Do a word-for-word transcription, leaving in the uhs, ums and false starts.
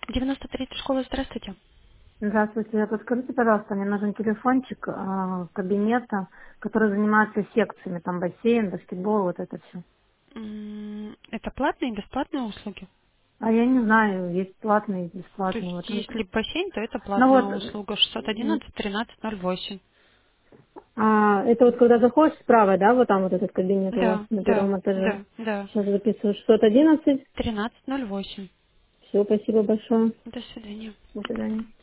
девяносто третья школа, здравствуйте. Здравствуйте, подскажите, пожалуйста, мне нужен телефончик э, кабинета, который занимается секциями, там бассейн, баскетбол, вот это все. М, Это платные и бесплатные услуги? А я не знаю, есть платный, есть То бесплатный, есть, вот. если бассейн, то это Ну платная вот, услуга шестьсот м, одиннадцать тринадцать ноль восемь. а, это вот когда заходишь справа, да, вот там вот этот кабинет у вас Да, на да, первом этаже. да, да. Сейчас записываю шестьсот одиннадцать. тринадцать ноль восемь. Все, спасибо большое. До свидания. До свидания.